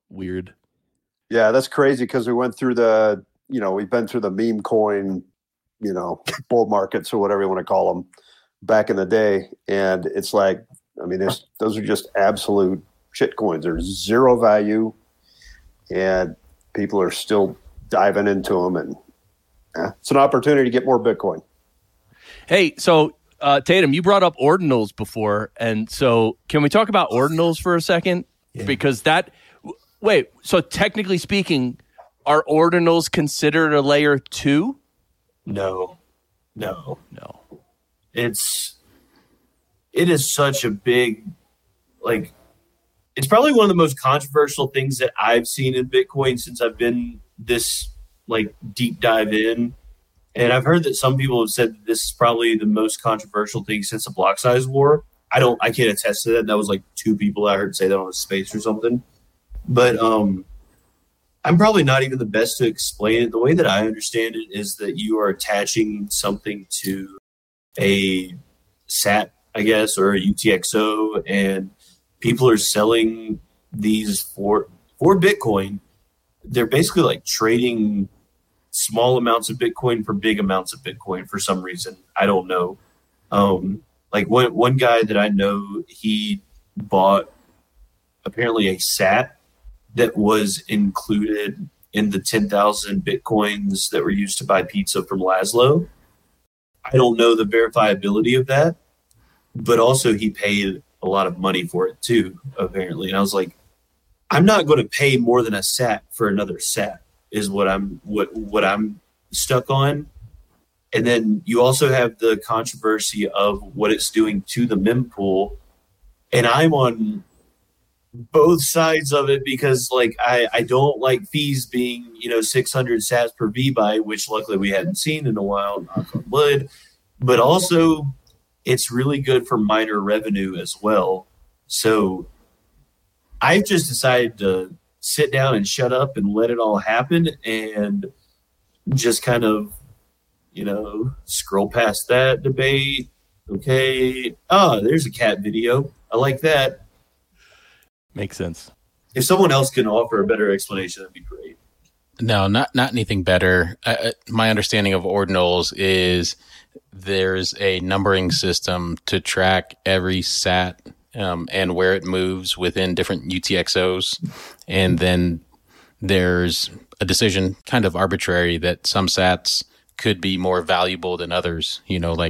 weird. Yeah, that's crazy because we went through we've been through the meme coin, bull markets or whatever you want to call them back in the day. And it's like, I mean, those are just absolute shit coins. There's zero value and people are still diving into them. And it's an opportunity to get more Bitcoin. Hey, so Tatum, you brought up ordinals before. And so can we talk about ordinals for a second? Yeah. Because so technically speaking, are ordinals considered a layer 2? No. It is such a big, it's probably one of the most controversial things that I've seen in Bitcoin since I've been this deep dive in. And I've heard that some people have said that this is probably the most controversial thing since the block size war. I can't attest to that. That was 2 people I heard say that on a space or something. But I'm probably not even the best to explain it. The way that I understand it is that you are attaching something to a SAT, I guess, or a UTXO, and people are selling these for Bitcoin. They're basically trading small amounts of Bitcoin for big amounts of Bitcoin for some reason. I don't know. One guy that I know, he bought apparently a SAT that was included in the 10,000 Bitcoins that were used to buy pizza from Laszlo. I don't know the verifiability of that, but also he paid a lot of money for it too, apparently. And I was like, I'm not going to pay more than a SAT for another SAT is what I'm stuck on. And then you also have the controversy of what it's doing to the mempool. And I'm on both sides of it because I don't like fees being 600 sats per VByte, which luckily we hadn't seen in a while, knock on wood. But also it's really good for miner revenue as well. So I've just decided to sit down and shut up and let it all happen and just kind of scroll past that debate. Okay, there's a cat video, I like that. Makes sense. If someone else can offer a better explanation, that'd be great. No, not anything better. My understanding of ordinals is there's a numbering system to track every SAT and where it moves within different UTXOs. And then there's a decision, kind of arbitrary, that some SATs could be more valuable than others.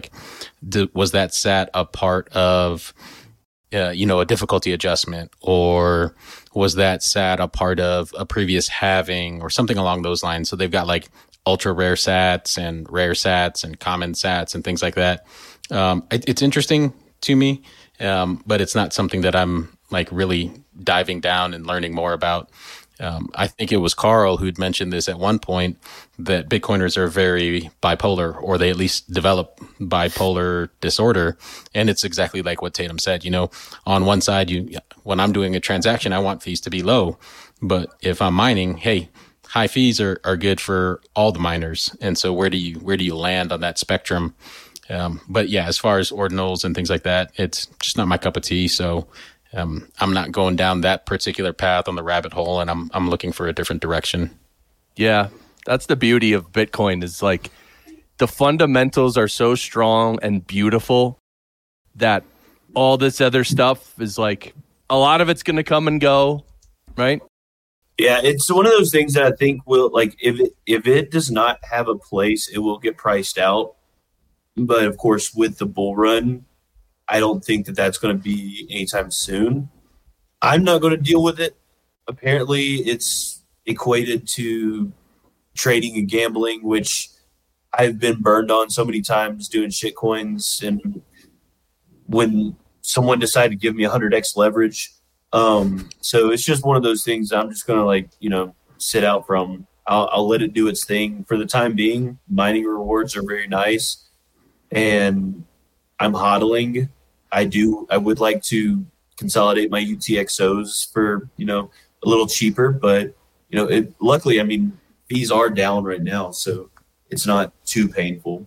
Was that SAT a part of a difficulty adjustment, or was that SAT a part of a previous halving or something along those lines? So they've got ultra rare SATs and rare SATs and common SATs and things like that. It's interesting to me, but it's not something that I'm really diving down and learning more about. I think it was Carl who'd mentioned this at one point, that Bitcoiners are very bipolar, or they at least develop bipolar disorder. And it's exactly like what Tatum said. On one side, when I'm doing a transaction, I want fees to be low. But if I'm mining, hey, high fees are good for all the miners. And so where do you land on that spectrum? But yeah, as far as ordinals and things like that, it's just not my cup of tea. So I'm not going down that particular path on the rabbit hole, and I'm looking for a different direction. Yeah, that's the beauty of Bitcoin, is the fundamentals are so strong and beautiful that all this other stuff is a lot of it's going to come and go, right? Yeah, it's one of those things that I think will, if it does not have a place, it will get priced out. But of course, with the bull run, I don't think that that's going to be anytime soon. I'm not going to deal with it. Apparently, it's equated to trading and gambling, which I've been burned on so many times doing shit coins. And when someone decided to give me 100x leverage, so it's just one of those things I'm just going to sit out from. I'll let it do its thing for the time being. Mining rewards are very nice, and I'm hodling. I would like to consolidate my UTXOs for, a little cheaper, but, luckily, fees are down right now, so it's not too painful.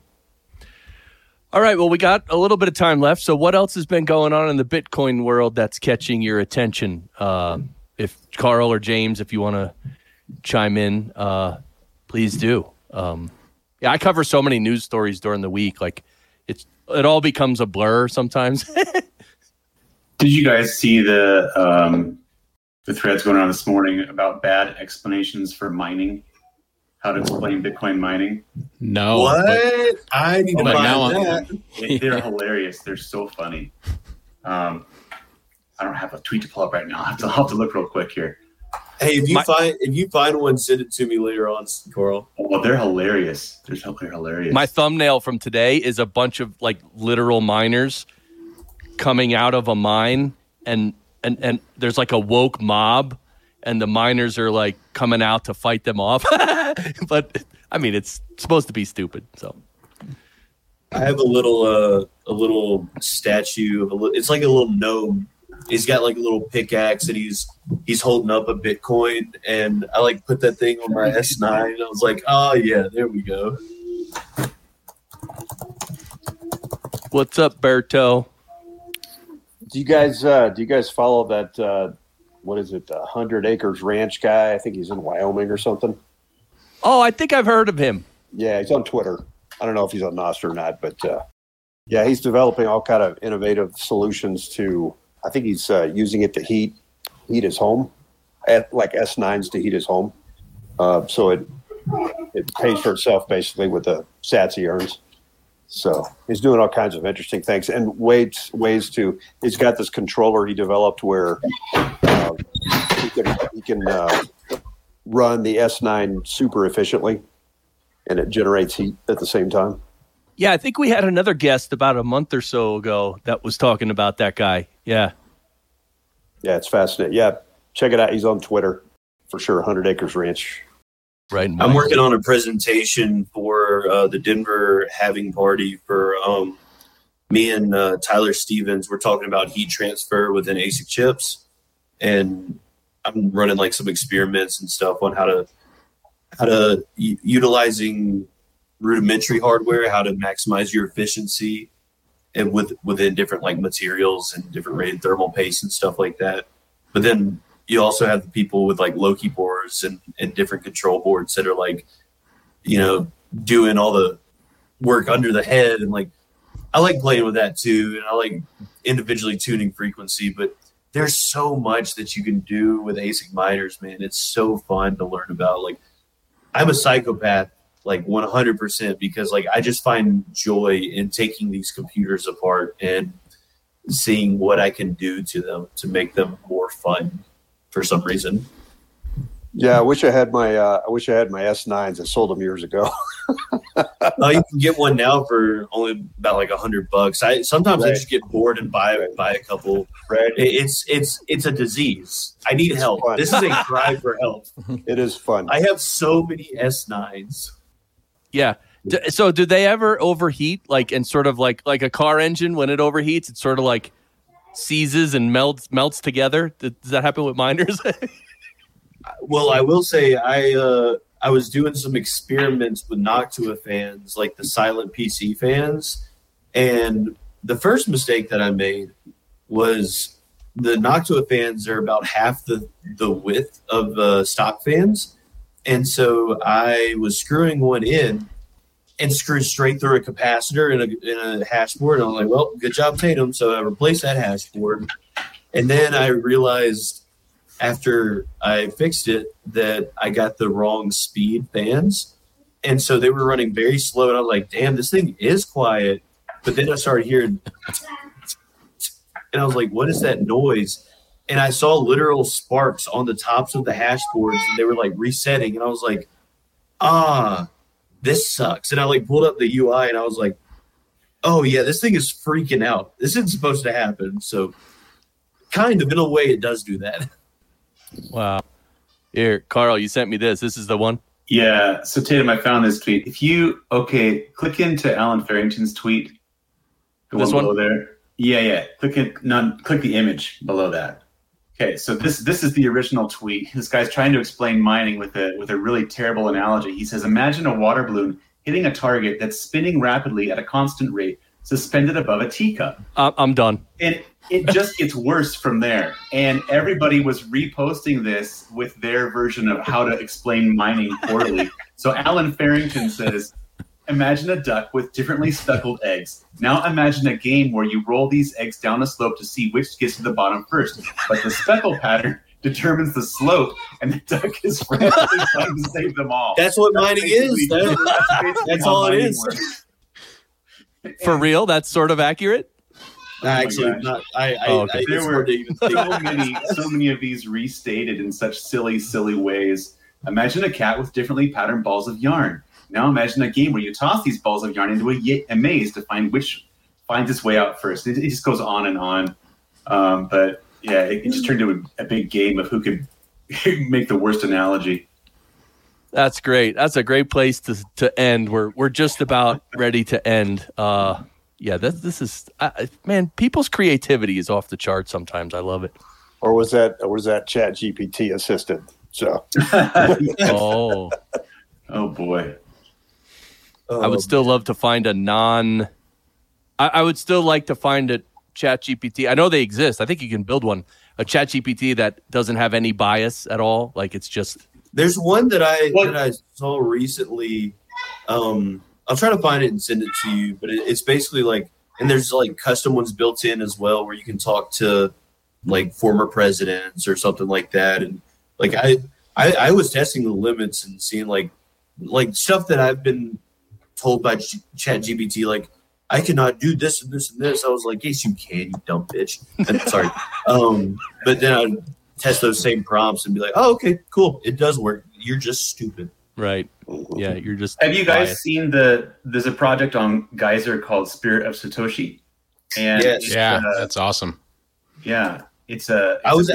All right. Well, we got a little bit of time left. So what else has been going on in the Bitcoin world that's catching your attention? if Carl or James, if you want to chime in, please do. Yeah, I cover so many news stories during the week. Like it all becomes a blur sometimes. Did you guys see the threads going on this morning about bad explanations for mining? How to explain Bitcoin mining? No. What? I need to find that. They're hilarious. They're so funny. I don't have a tweet to pull up right now. I'll have to look real quick here. Hey, if you find one, send it to me later on, Carl. Oh, they're hilarious. They're hilarious. My thumbnail from today is a bunch of like literal miners coming out of a mine, and there's like a woke mob, and the miners are like coming out to fight them off. But I mean, it's supposed to be stupid. So I have a little statue of it's like a little gnome. He's got like a little pickaxe and he's holding up a Bitcoin, and I like put that thing on my S9 and I was like, oh yeah, there we go. what's up, Berto? Do you guys follow that? What is it? 100 Acres Ranch guy. I think he's in Wyoming or something. Oh, I think I've heard of him. Yeah, he's on Twitter. I don't know if he's on Nostr or not, but yeah, he's developing all kind of innovative solutions to. I think he's using it to heat his home, like S9s to heat his home. So it pays for itself basically with the sats he earns. So he's doing all kinds of interesting things and ways to. He's got this controller he developed where he can run the S9 super efficiently, and it generates heat at the same time. Yeah, I think we had another guest about a month or so ago that was talking about that guy. Yeah. Yeah, it's fascinating. Yeah, check it out. He's on Twitter for sure. 100 Acres Ranch. Right. I'm working on a presentation for the Denver halving party for me and Tyler Stevens. We're talking about heat transfer within ASIC chips, and I'm running like some experiments and stuff on how to utilizing rudimentary hardware, how to maximize your efficiency, and within different like materials and different rated thermal paste and stuff like that. But then you also have the people with like Loki boards and different control boards that are like, doing all the work under the head. And like, I like playing with that too. And I like individually tuning frequency, but there's so much that you can do with ASIC miners, man. It's so fun to learn about. Like, I'm a psychopath, like 100%, because like I just find joy in taking these computers apart and seeing what I can do to them to make them more fun for some reason. Yeah, I wish I had my S9s. I sold them years ago. Oh, you can get one now for only about like $100. I just get bored and buy a couple. Right. It's a disease. I need help. Fun. This is a cry for help. It is fun. I have so many S9s. Yeah. So do they ever overheat, like, and sort of like a car engine when it overheats, it sort of like seizes and melts together? Does that happen with miners? Well, I will say I was doing some experiments with Noctua fans, like the silent PC fans, and the first mistake that I made was the Noctua fans are about half the width of stock fans, and so I was screwing one in and screwed straight through a capacitor in a hash board. And I'm like, well, good job, Tatum. So I replaced that hash board, and then I realized after I fixed it that I got the wrong speed fans. And so they were running very slow. And I was like, damn, this thing is quiet. But then I started hearing, and I was like, what is that noise? And I saw literal sparks on the tops of the hash boards, and they were like resetting. And I was like, this sucks. And I like pulled up the UI and I was like, oh yeah, this thing is freaking out. This isn't supposed to happen. So kind of in a way it does do that. Wow. Here, Carl, you sent me this. This is the one? Yeah. So Tatum, I found this tweet. If you click into Alan Farrington's tweet. This one below there. Yeah. Click the image below that. Okay, so this is the original tweet. This guy's trying to explain mining with a really terrible analogy. He says, imagine a water balloon hitting a target that's spinning rapidly at a constant rate, suspended above a teacup. I'm done. And it just gets worse from there. And everybody was reposting this with their version of how to explain mining poorly. So Alan Farrington says, imagine a duck with differently speckled eggs. Now imagine a game where you roll these eggs down a slope to see which gets to the bottom first. But the speckle pattern determines the slope, and the duck is frantically trying to save them all. That's what mining is. That's all it is. For real? That's sort of accurate? Actually, not. Okay. There were so many of these restated in such silly ways. Imagine a cat with differently patterned balls of yarn. Now imagine a game where you toss these balls of yarn into a maze to find which finds its way out first. It just goes on and on. But yeah, it just turned into a big game of who could make the worst analogy. That's great. That's a great place to end. We're just about ready to end. Yeah, this is man. People's creativity is off the charts. Sometimes I love it. Or was that Chat GPT assisted? So, oh boy. I would still love to find I would still like to find a Chat GPT. I know they exist. I think you can build one, a Chat GPT that doesn't have any bias at all. Like it's just. There's one that I saw recently. I'll try to find it and send it to you, but it's basically like, and there's like custom ones built in as well where you can talk to like former presidents or something like that. And like I was testing the limits and seeing like stuff that I've been told by Chat GPT, like I cannot do this and this and this. I was like, yes, you can, you dumb bitch. Sorry. But then I'd test those same prompts and be like, oh, okay, cool. It does work. You're just stupid. Right. Yeah, you're just. Have you guys seen there's a project on Geyser called Spirit of Satoshi? And yes. Yeah, that's awesome. Yeah. I was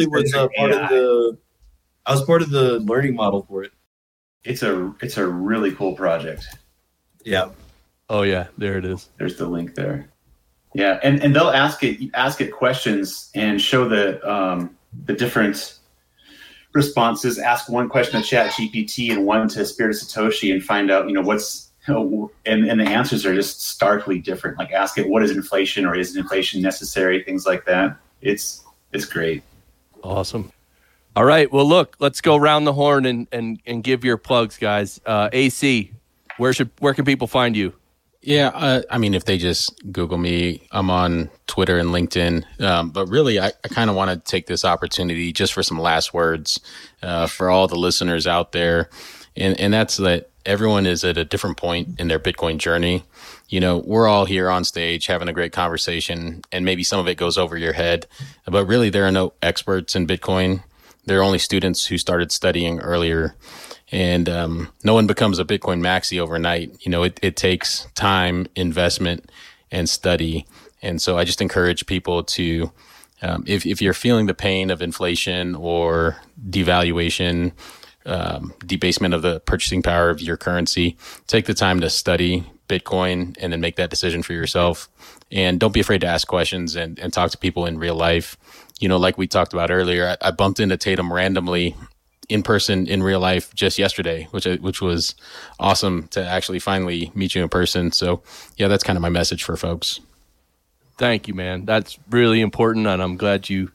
part of the learning model for it. It's a really cool project. Yeah. Oh yeah, there it is. There's the link there. Yeah, and they'll ask it questions and show the different responses. Ask one question to Chat GPT and one to Spirit of Satoshi and find out, and the answers are just starkly different. Like ask it, what is inflation, or is inflation necessary? Things like that. It's great. Awesome. All right. Well, look, let's go around the horn and give your plugs, guys. AC, where can people find you? Yeah, I mean, if they just Google me, I'm on Twitter and LinkedIn. But really, I kind of want to take this opportunity just for some last words for all the listeners out there. And that's that everyone is at a different point in their Bitcoin journey. We're all here on stage having a great conversation, and maybe some of it goes over your head. But really, there are no experts in Bitcoin. There are only students who started studying earlier. And no one becomes a Bitcoin maxi overnight. It takes time, investment, and study. And so I just encourage people to, if you're feeling the pain of inflation or devaluation, debasement of the purchasing power of your currency, take the time to study Bitcoin and then make that decision for yourself. And don't be afraid to ask questions and talk to people in real life. Like we talked about earlier, I bumped into Tatum randomly in person in real life just yesterday, which was awesome to actually finally meet you in person. So yeah, that's kind of my message for folks. Thank you, man. That's really important. And I'm glad you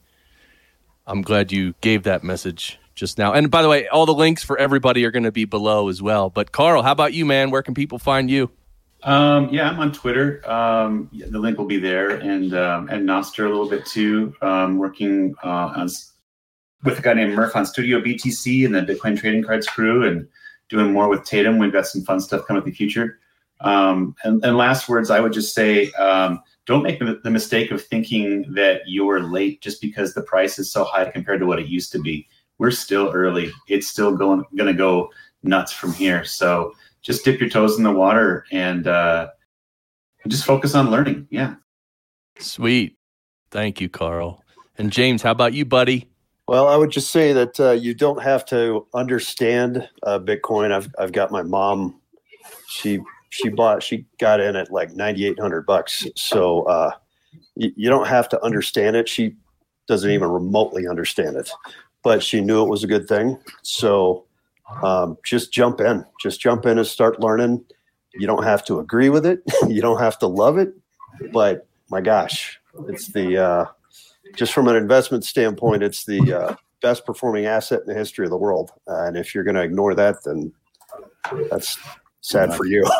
gave that message just now. And by the way, all the links for everybody are going to be below as well. But Carl, how about you, man? Where can people find you? Yeah, I'm on Twitter. The link will be there, and Nostr a little bit too. Working with a guy named Murph on Studio BTC and the Bitcoin Trading Cards crew, and doing more with Tatum. We've got some fun stuff coming in the future. And last words, I would just say, don't make the mistake of thinking that you're late just because the price is so high compared to what it used to be. We're still early. It's still going to go nuts from here. So just dip your toes in the water and just focus on learning. Yeah. Sweet. Thank you, Carl. And James, how about you, buddy? Well, I would just say that you don't have to understand Bitcoin. I've got my mom. She got in at like $9,800. So you don't have to understand it. She doesn't even remotely understand it, but she knew it was a good thing. So just jump in. Just jump in and start learning. You don't have to agree with it. You don't have to love it. But my gosh, It's the just from an investment standpoint, it's the best performing asset in the history of the world. And if you're going to ignore that, then that's sad for you.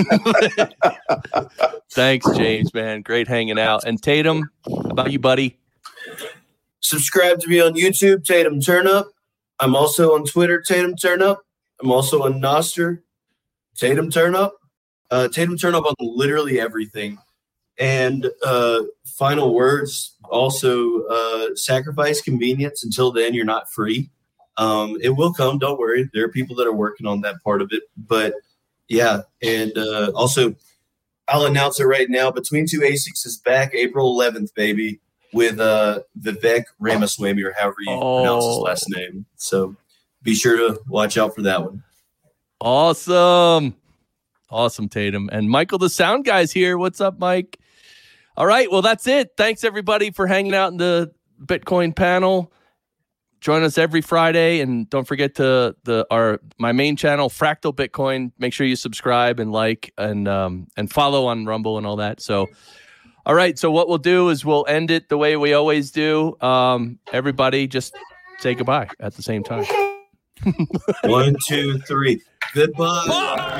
Thanks, James, man. Great hanging out. And Tatum, how about you, buddy? Subscribe to me on YouTube, Tatum Turnup. I'm also on Twitter, Tatum Turnup. I'm also on Nostr, Tatum Turnup. Tatum Turnup on literally everything. And final words, also sacrifice convenience. Until then, you're not free. It will come. Don't worry. There are people that are working on that part of it. But yeah, and also I'll announce it right now. Between Two ASICs is back April 11th, baby, with Vivek Ramaswamy, or however you pronounce his last name. So be sure to watch out for that one. Awesome, Tatum. And Michael, the sound guy's here. What's up, Mike? All right, well, that's it. Thanks, everybody, for hanging out in the Bitcoin panel. Join us every Friday, and don't forget to my main channel, Fractal Bitcoin. Make sure you subscribe and like and follow on Rumble and all that. So, all right. So what we'll do is we'll end it the way we always do. Everybody, just say goodbye at the same time. 1, 2, 3. Goodbye.